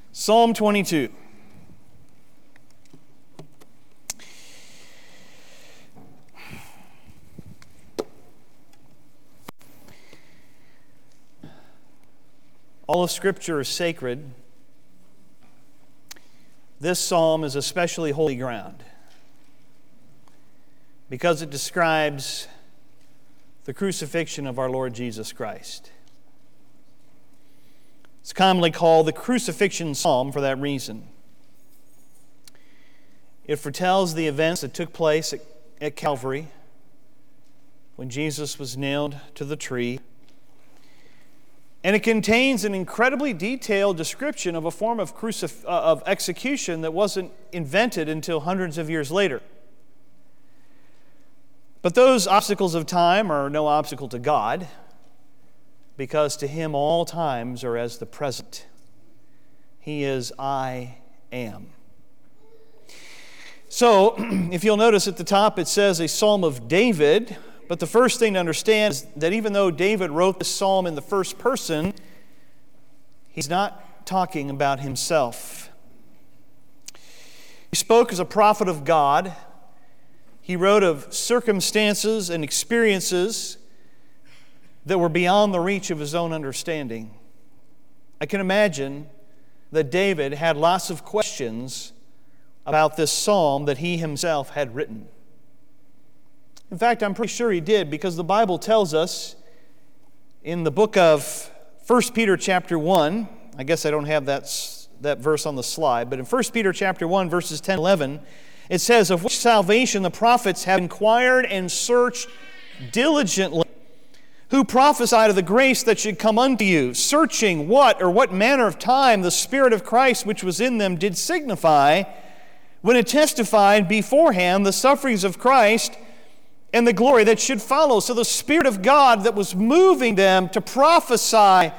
Psalm 22. All of Scripture is sacred. This psalm is especially holy ground because it describes the crucifixion of our Lord Jesus Christ. It's commonly called the crucifixion psalm for that reason. It foretells the events that took place at Calvary when Jesus was nailed to the tree. And it contains an incredibly detailed description of a form of execution that wasn't invented until hundreds of years later. But those obstacles of time are no obstacle to God, because to Him all times are as the present. He is I am. So, if you'll notice at the top it says a psalm of David. But the first thing to understand is that even though David wrote this psalm in the first person, he's not talking about himself. He spoke as a prophet of God. He wrote of circumstances and experiences that were beyond the reach of his own understanding. I can imagine that David had lots of questions about this psalm that he himself had written. In fact, I'm pretty sure he did, because the Bible tells us in the book of 1 Peter chapter 1, I guess I don't have that verse on the slide, but in 1 Peter chapter 1, verses 10 and 11, it says, "Of which salvation the prophets have inquired and searched diligently, who prophesied of the grace that should come unto you, searching what manner of time the Spirit of Christ which was in them did signify, when it testified beforehand the sufferings of Christ and the glory that should follow." So the Spirit of God that was moving them to prophesy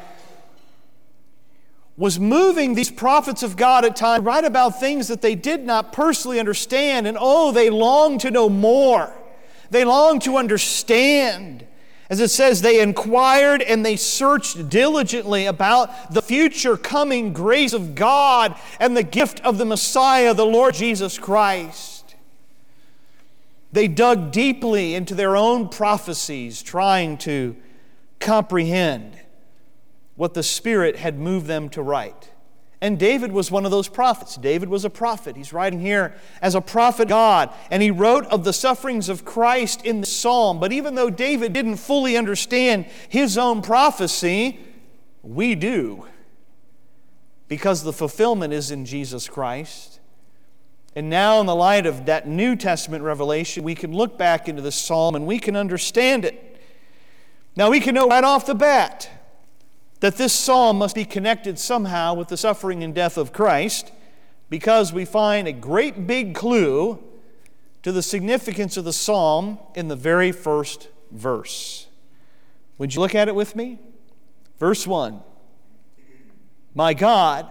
was moving these prophets of God at times to write about things that they did not personally understand. And they longed to know more. They longed to understand. As it says, they inquired and they searched diligently about the future coming grace of God and the gift of the Messiah, the Lord Jesus Christ. They dug deeply into their own prophecies, trying to comprehend what the Spirit had moved them to write. And David was one of those prophets. David was a prophet. He's writing here as a prophet of God, and he wrote of the sufferings of Christ in the psalm. But even though David didn't fully understand his own prophecy, we do, because the fulfillment is in Jesus Christ. And now, in the light of that New Testament revelation, we can look back into the psalm and we can understand it. Now, we can know right off the bat that this psalm must be connected somehow with the suffering and death of Christ, because we find a great big clue to the significance of the psalm in the very first verse. Would you look at it with me? Verse 1. My God,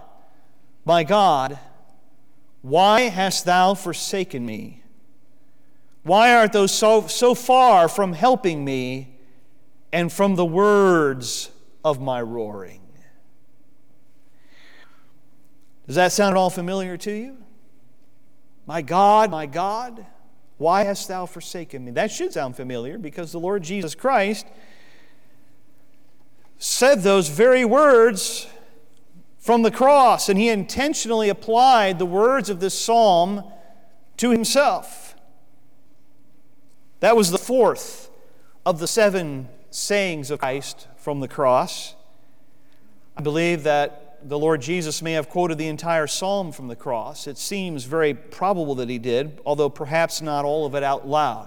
why hast thou forsaken me? Why art thou so far from helping me and from the words of my roaring? Does that sound all familiar to you? My God, why hast thou forsaken me? That should sound familiar, because the Lord Jesus Christ said those very words from the cross, and He intentionally applied the words of this psalm to Himself. That was the fourth of the 7 sayings of Christ from the cross. I believe that the Lord Jesus may have quoted the entire psalm from the cross. It seems very probable that He did, although perhaps not all of it out loud.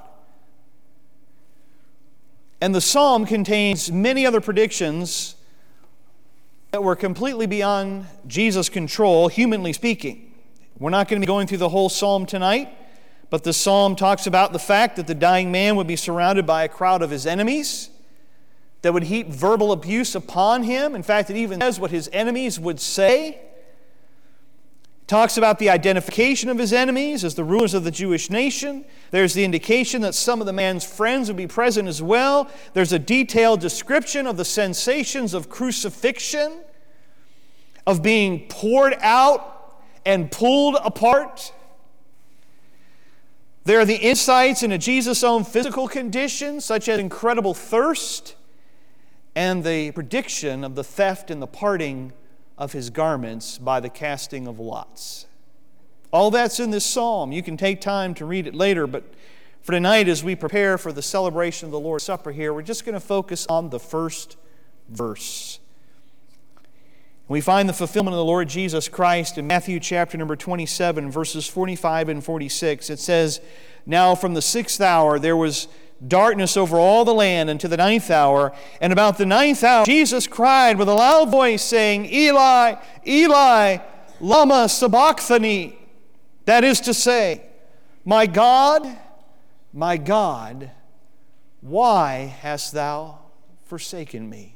And the psalm contains many other predictions that were completely beyond Jesus' control, humanly speaking. We're not going to be going through the whole psalm tonight, but the psalm talks about the fact that the dying man would be surrounded by a crowd of his enemies that would heap verbal abuse upon him. In fact, it even says what his enemies would say. It talks about the identification of his enemies as the rulers of the Jewish nation. There's the indication that some of the man's friends would be present as well. There's a detailed description of the sensations of crucifixion. of being poured out and pulled apart. There are the insights into Jesus' own physical condition, such as incredible thirst, and the prediction of the theft and the parting of his garments by the casting of lots. All that's in this psalm. You can take time to read it later, but for tonight, as we prepare for the celebration of the Lord's Supper here, we're just going to focus on the first verse. We find the fulfillment of the Lord Jesus Christ in Matthew chapter number 27, verses 45 and 46. It says, "Now from the 6th hour there was darkness over all the land unto the 9th hour. And about the 9th hour Jesus cried with a loud voice, saying, Eli, Eli, lama sabachthani. That is to say, my God, why hast thou forsaken me?"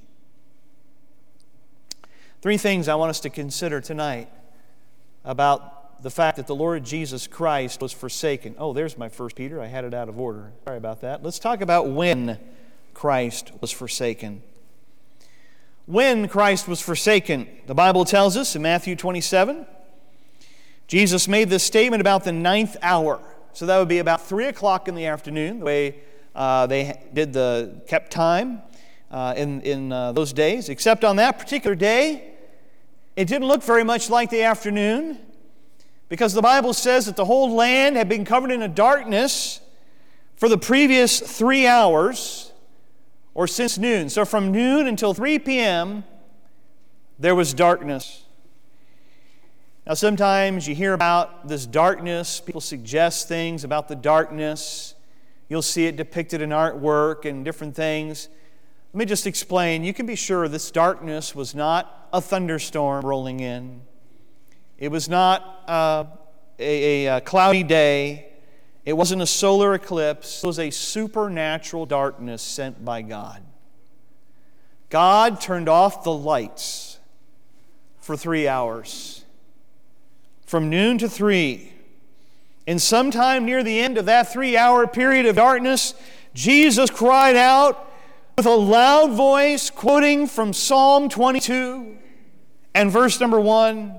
Three things I want us to consider tonight about the fact that the Lord Jesus Christ was forsaken. Oh, there's my 1 Peter. I had it out of order. Sorry about that. Let's talk about when Christ was forsaken. When Christ was forsaken, the Bible tells us in Matthew 27, Jesus made this statement about the 9th hour. So that would be about 3 o'clock in the afternoon, the way they kept time in those days. Except on that particular day, it didn't look very much like the afternoon, because the Bible says that the whole land had been covered in a darkness for the previous 3 hours, or since noon. So from noon until 3 p.m., there was darkness. Now sometimes you hear about this darkness. People suggest things about the darkness. You'll see it depicted in artwork and different things. Let me just explain. You can be sure this darkness was not a thunderstorm rolling in. It was not a cloudy day. It wasn't a solar eclipse. It was a supernatural darkness sent by God. God turned off the lights for 3 hours, from noon to 3. And sometime near the end of that 3-hour period of darkness, Jesus cried out with a loud voice, quoting from Psalm 22 and verse number 1.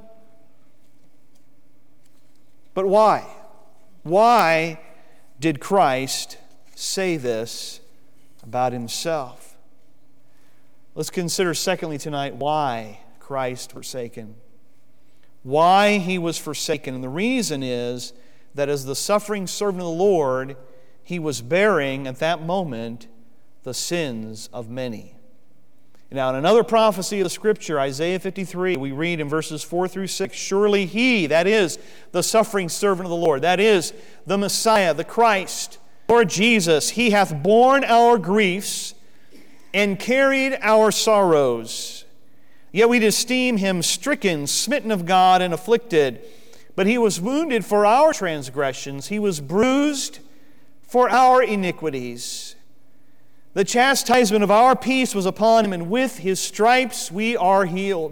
But why? Why did Christ say this about himself? Let's consider secondly tonight why Christ was forsaken. Why he was forsaken. And the reason is that as the suffering servant of the Lord, he was bearing at that moment the sins of many. Now, in another prophecy of the Scripture, Isaiah 53, we read in verses 4 through 6, "Surely he," that is, the suffering servant of the Lord, that is, the Messiah, the Christ, Lord Jesus, he hath borne our griefs and carried our sorrows. Yet we'd esteem him stricken, smitten of God, and afflicted. But he was wounded for our transgressions. He was bruised for our iniquities. The chastisement of our peace was upon him, and with his stripes we are healed.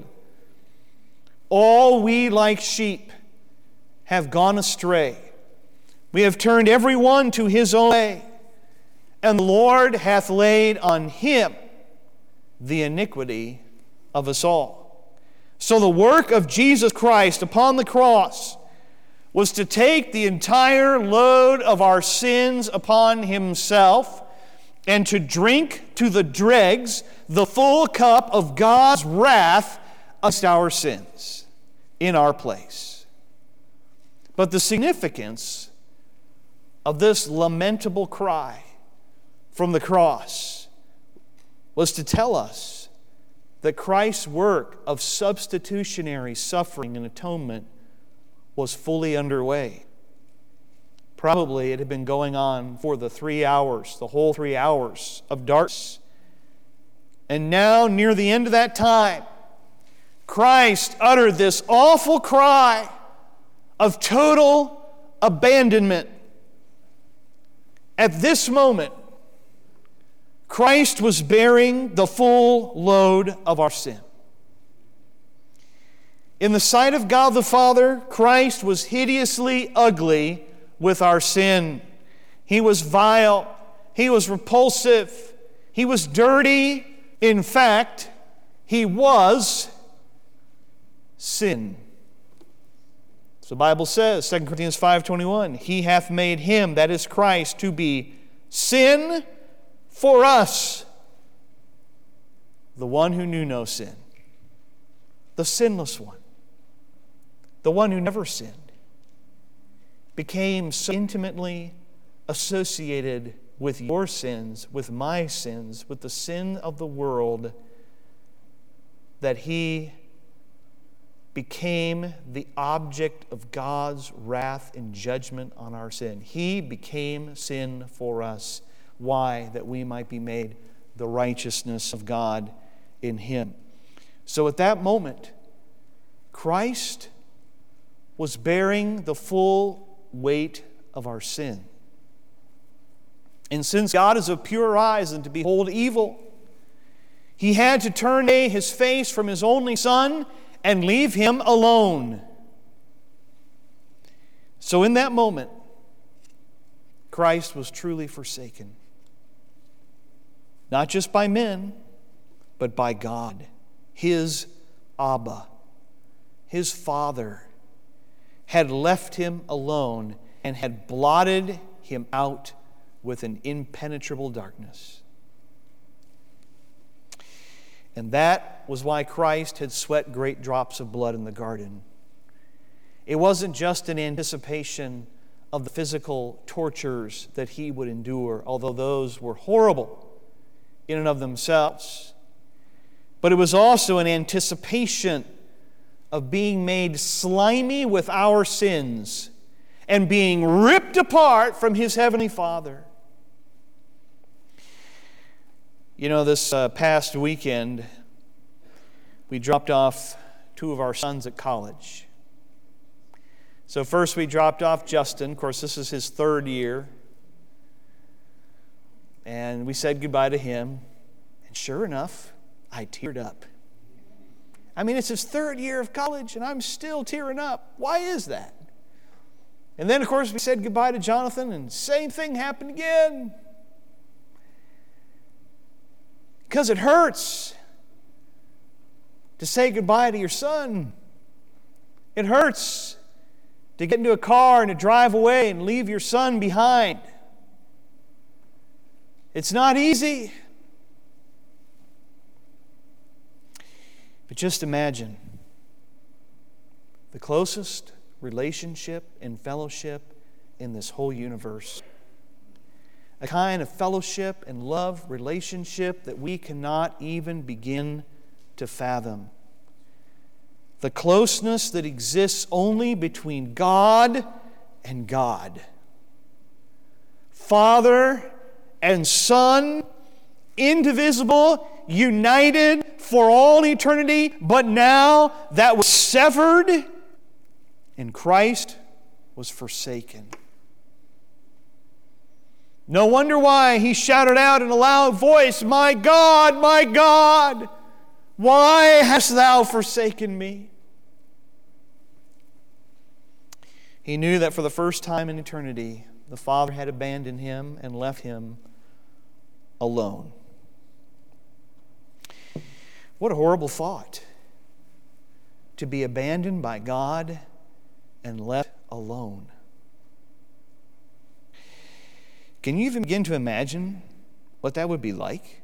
All we like sheep have gone astray. We have turned every one to his own way, and the Lord hath laid on him the iniquity of us all. So the work of Jesus Christ upon the cross was to take the entire load of our sins upon himself and to drink to the dregs the full cup of God's wrath against our sins in our place. But the significance of this lamentable cry from the cross was to tell us that Christ's work of substitutionary suffering and atonement was fully underway. Probably it had been going on for the 3 hours, the whole 3 hours of darkness. And now, near the end of that time, Christ uttered this awful cry of total abandonment. At this moment, Christ was bearing the full load of our sin. In the sight of God the Father, Christ was hideously ugly with our sin. He was vile. He was repulsive. He was dirty. In fact, he was sin. So the Bible says, 2 Corinthians 5:21, He hath made Him, that is Christ, to be sin for us, the one who knew no sin, the sinless one, the one who never sinned, became so intimately associated with your sins, with my sins, with the sin of the world, that He became the object of God's wrath and judgment on our sin. He became sin for us. Why? That we might be made the righteousness of God in Him. So at that moment, Christ was bearing the full weight of our sin. And since God is of pure eyes and to behold evil, He had to turn away His face from His only Son and leave Him alone. So in that moment, Christ was truly forsaken. Not just by men, but by God. His Abba, His Father, had left Him alone and had blotted Him out with an impenetrable darkness. And that was why Christ had sweat great drops of blood in the garden. It wasn't just an anticipation of the physical tortures that He would endure, although those were horrible in and of themselves. But it was also an anticipation of being made slimy with our sins and being ripped apart from His Heavenly Father. You know, this past weekend, we dropped off two of our sons at college. So first we dropped off Justin. Of course, this is his third year. And we said goodbye to him. And sure enough, I teared up. I mean, it's his third year of college, and I'm still tearing up. Why is that? And then, of course, we said goodbye to Jonathan, and same thing happened again. Because it hurts to say goodbye to your son. It hurts to get into a car and to drive away and leave your son behind. It's not easy. But just imagine the closest relationship and fellowship in this whole universe. A kind of fellowship and love relationship that we cannot even begin to fathom. The closeness that exists only between God and God. Father and Son, indivisible, united for all eternity, but now that was severed, and Christ was forsaken. No wonder why He shouted out in a loud voice, my God, why hast Thou forsaken me? He knew that for the first time in eternity, the Father had abandoned Him and left Him alone. What a horrible thought, to be abandoned by God and left alone. Can you even begin to imagine what that would be like?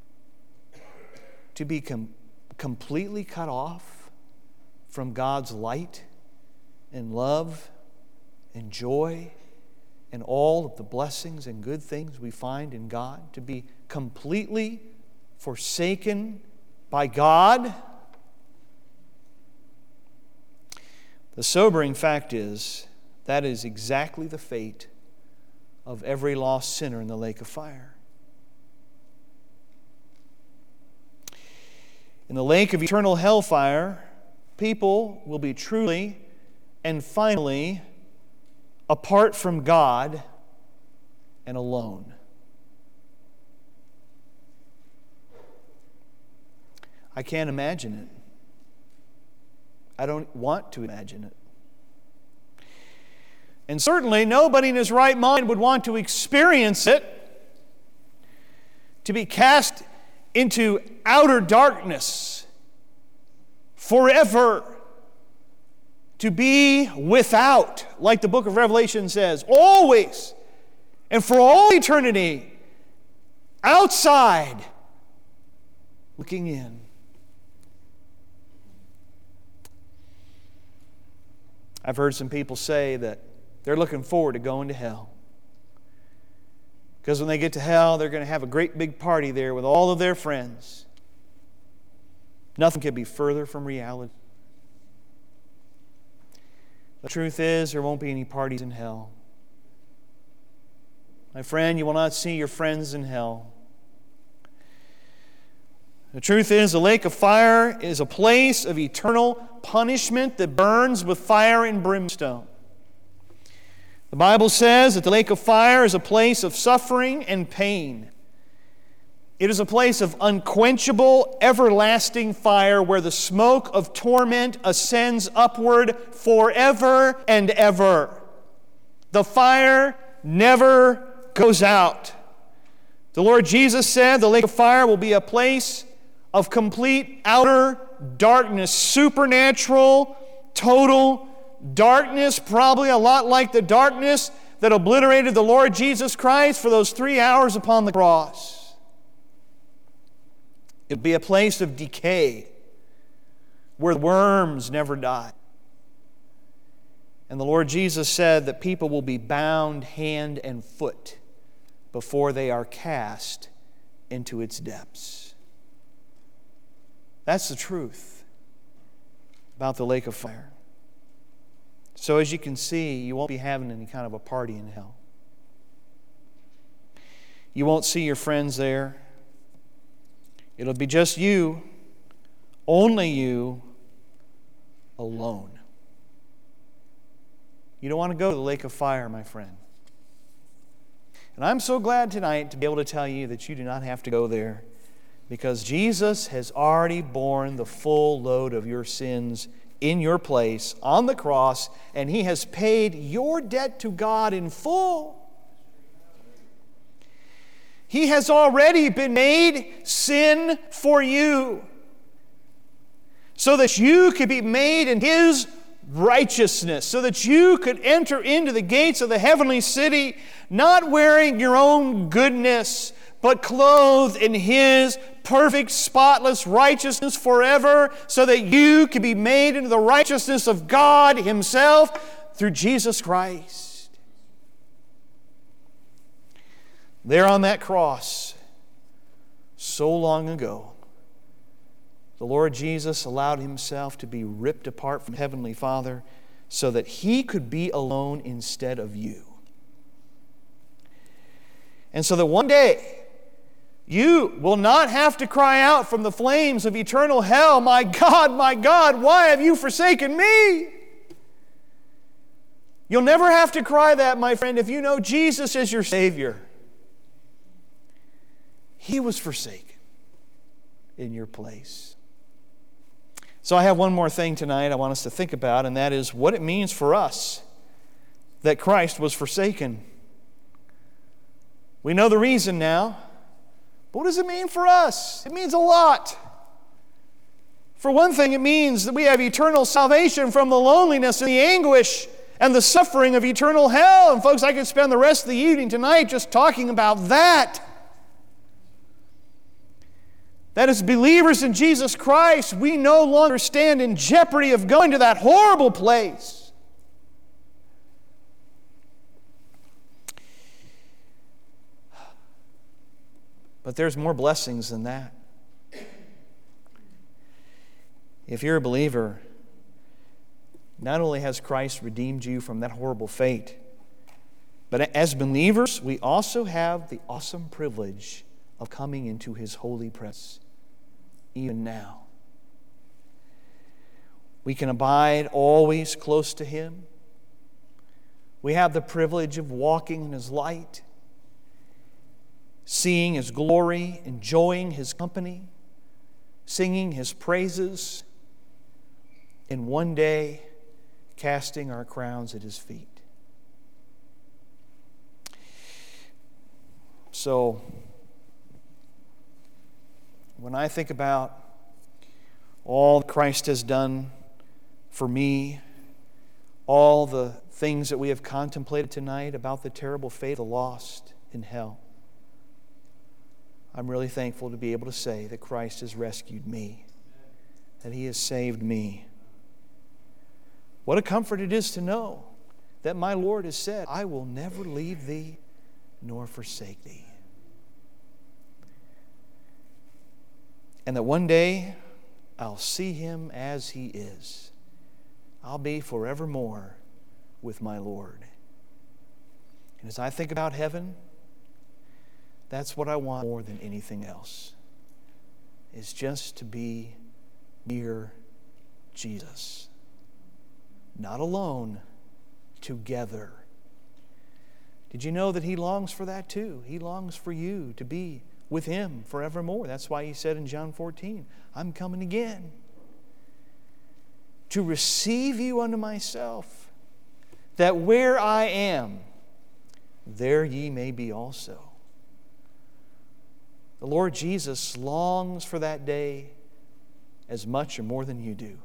To be completely cut off from God's light and love and joy and all of the blessings and good things we find in God. To be completely forsaken by God. The sobering fact is, that is exactly the fate of every lost sinner in the lake of fire. In the lake of eternal hellfire, people will be truly and finally apart from God and alone. I can't imagine it. I don't want to imagine it. And certainly nobody in his right mind would want to experience it, to be cast into outer darkness forever to be without, like the book of Revelation says, always and for all eternity, outside, looking in. I've heard some people say that they're looking forward to going to hell. Because when they get to hell, they're going to have a great big party there with all of their friends. Nothing could be further from reality. The truth is, there won't be any parties in hell. My friend, you will not see your friends in hell. The truth is, the lake of fire is a place of eternal punishment that burns with fire and brimstone. The Bible says that the lake of fire is a place of suffering and pain. It is a place of unquenchable, everlasting fire where the smoke of torment ascends upward forever and ever. The fire never goes out. The Lord Jesus said the lake of fire will be a place of complete outer darkness, supernatural, total darkness, probably a lot like the darkness that obliterated the Lord Jesus Christ for those 3 hours upon the cross. It'll be a place of decay where worms never die. And the Lord Jesus said that people will be bound hand and foot before they are cast into its depths. That's the truth about the lake of fire. So as you can see, you won't be having any kind of a party in hell. You won't see your friends there. It'll be just you, only you, alone. You don't want to go to the lake of fire, my friend. And I'm so glad tonight to be able to tell you that you do not have to go there, because Jesus has already borne the full load of your sins in your place on the cross, and He has paid your debt to God in full. He has already been made sin for you so that you could be made in His righteousness, so that you could enter into the gates of the heavenly city not wearing your own goodness, but clothed in His perfect, spotless righteousness forever, so that you can be made into the righteousness of God Himself through Jesus Christ. There on that cross, so long ago, the Lord Jesus allowed Himself to be ripped apart from Heavenly Father so that He could be alone instead of you. And so that one day, you will not have to cry out from the flames of eternal hell, my God, why have you forsaken me?" You'll never have to cry that, my friend, if you know Jesus as your Savior. He was forsaken in your place. So I have one more thing tonight I want us to think about, and that is what it means for us that Christ was forsaken. We know the reason now. But what does it mean for us? It means a lot. For one thing, it means that we have eternal salvation from the loneliness and the anguish and the suffering of eternal hell. And folks, I could spend the rest of the evening tonight just talking about that. That as believers in Jesus Christ, we no longer stand in jeopardy of going to that horrible place. But there's more blessings than that. If you're a believer, not only has Christ redeemed you from that horrible fate, but as believers, we also have the awesome privilege of coming into His holy presence, even now. We can abide always close to Him. We have the privilege of walking in His light, seeing His glory, enjoying His company, singing His praises, and one day casting our crowns at His feet. So, when I think about all that Christ has done for me, all the things that we have contemplated tonight about the terrible fate of the lost in hell, I'm really thankful to be able to say that Christ has rescued me, that He has saved me. What a comfort it is to know that my Lord has said, I will never leave thee nor forsake thee. And that one day I'll see Him as He is. I'll be forevermore with my Lord. And as I think about heaven, that's what I want more than anything else, is just to be near Jesus. Not alone, together. Did you know that He longs for that too? He longs for you to be with Him forevermore. That's why He said in John 14, I'm coming again to receive you unto myself, that where I am, there ye may be also. The Lord Jesus longs for that day as much or more than you do.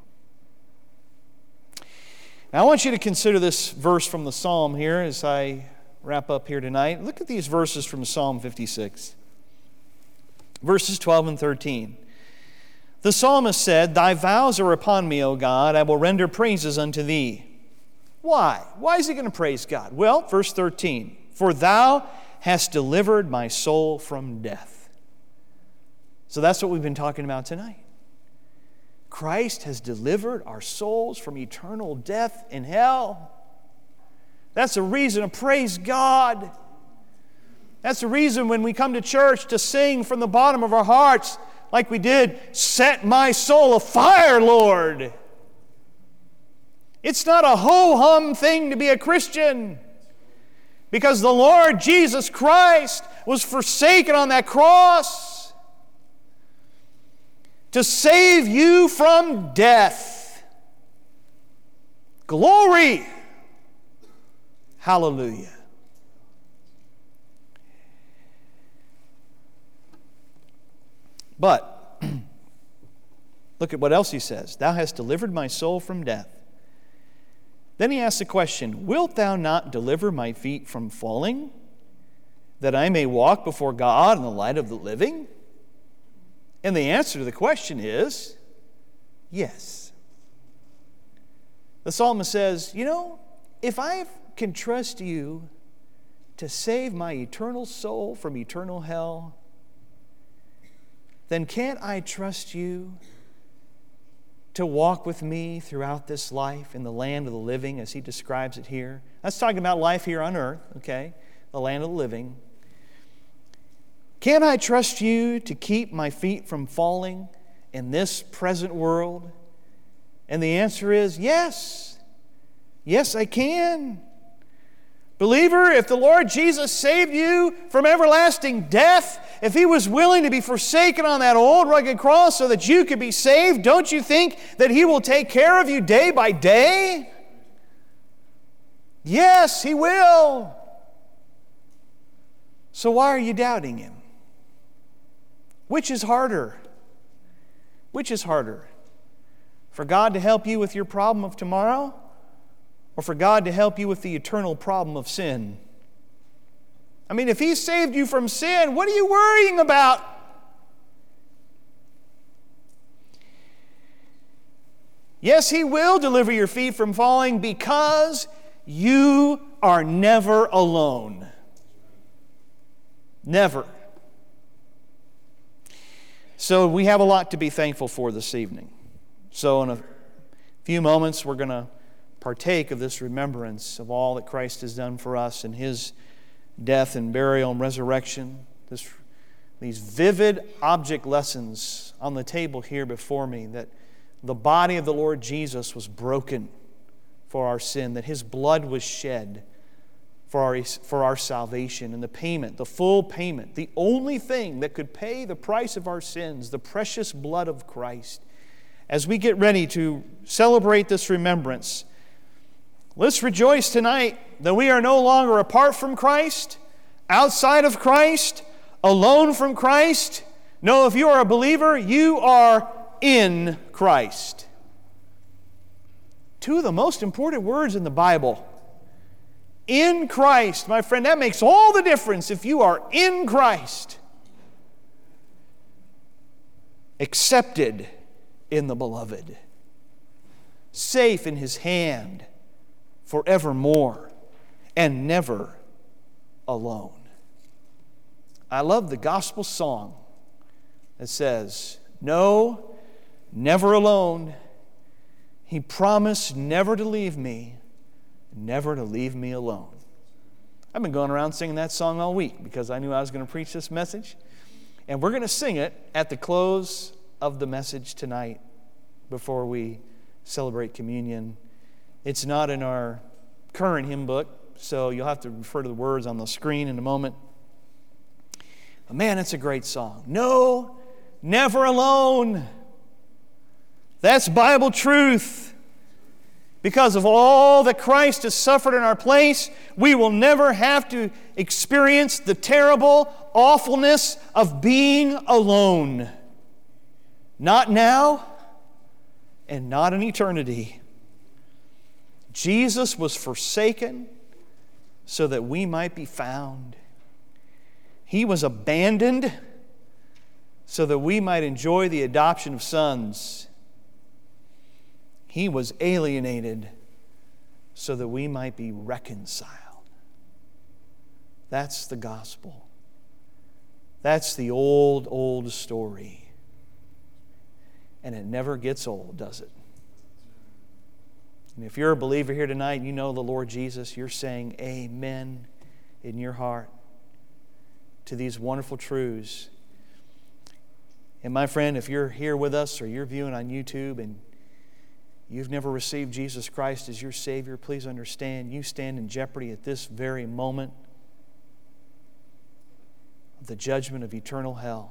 Now I want you to consider this verse from the Psalm here as I wrap up here tonight. Look at these verses from Psalm 56. Verses 12 and 13. The psalmist said, Thy vows are upon me, O God. I will render praises unto Thee. Why? Why is he going to praise God? Well, verse 13. For Thou hast delivered my soul from death. So that's what we've been talking about tonight. Christ has delivered our souls from eternal death in hell. That's a reason to praise God. That's the reason when we come to church to sing from the bottom of our hearts, like we did, set my soul afire, Lord. It's not a ho-hum thing to be a Christian, because the Lord Jesus Christ was forsaken on that cross to save you from death. Glory! Hallelujah. But, look at what else he says. Thou hast delivered my soul from death. Then he asks the question, Wilt thou not deliver my feet from falling, that I may walk before God in the light of the living? And the answer to the question is, yes. The psalmist says, if I can trust you to save my eternal soul from eternal hell, then can't I trust you to walk with me throughout this life in the land of the living, as he describes it here? That's talking about life here on earth, okay? The land of the living. Can I trust you to keep my feet from falling in this present world? And the answer is yes. Yes, I can. Believer, if the Lord Jesus saved you from everlasting death, if He was willing to be forsaken on that old rugged cross so that you could be saved, don't you think that He will take care of you day by day? Yes, He will. So why are you doubting Him? Which is harder? Which is harder? For God to help you with your problem of tomorrow, or for God to help you with the eternal problem of sin? I mean, if He saved you from sin, what are you worrying about? Yes, He will deliver your feet from falling, because you are never alone. Never. So we have a lot to be thankful for this evening. So in a few moments, we're going to partake of this remembrance of all that Christ has done for us in His death and burial and resurrection. These vivid object lessons on the table here before me, that the body of the Lord Jesus was broken for our sin, that His blood was shed for our salvation, and the payment, the full payment, the only thing that could pay the price of our sins, the precious blood of Christ. As we get ready to celebrate this remembrance, let's rejoice tonight that we are no longer apart from Christ, outside of Christ, alone from Christ. No, if you are a believer, you are in Christ. Two of the most important words in the Bible. In Christ, my friend, that makes all the difference if you are in Christ. Accepted in the Beloved. Safe in His hand forevermore and never alone. I love the gospel song that says, "No, never alone. He promised never to leave me, never to leave me alone." I've been going around singing that song all week because I knew I was going to preach this message. And we're going to sing it at the close of the message tonight before we celebrate communion. It's not in our current hymn book, so you'll have to refer to the words on the screen in a moment. But man, it's a great song. No, never alone. That's Bible truth. Because of all that Christ has suffered in our place, we will never have to experience the terrible awfulness of being alone. Not now, and not in eternity. Jesus was forsaken so that we might be found. He was abandoned so that we might enjoy the adoption of sons. He was alienated so that we might be reconciled. That's the gospel. That's the old story. And it never gets old, does it? And if you're a believer here tonight and you know the Lord Jesus, you're saying amen in your heart to these wonderful truths. And my friend, if you're here with us or you're viewing on YouTube and you've never received Jesus Christ as your Savior, please understand you stand in jeopardy at this very moment of the judgment of eternal hell.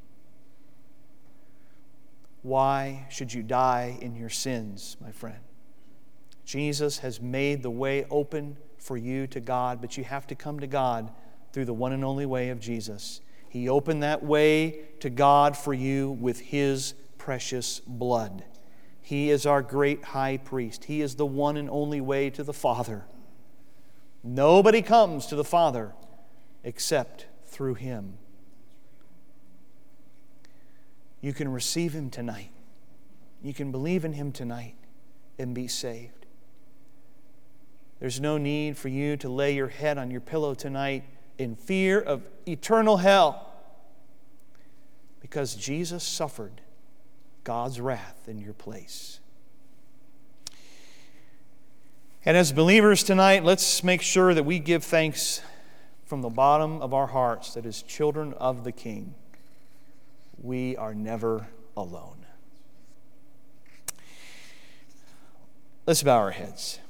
Why should you die in your sins, my friend? Jesus has made the way open for you to God, but you have to come to God through the one and only way of Jesus. He opened that way to God for you with His precious blood. He is our great high priest. He is the one and only way to the Father. Nobody comes to the Father except through Him. You can receive Him tonight. You can believe in Him tonight and be saved. There's no need for you to lay your head on your pillow tonight in fear of eternal hell, because Jesus suffered God's wrath in your place. And as believers tonight, let's make sure that we give thanks from the bottom of our hearts that as children of the King, we are never alone. Let's bow our heads.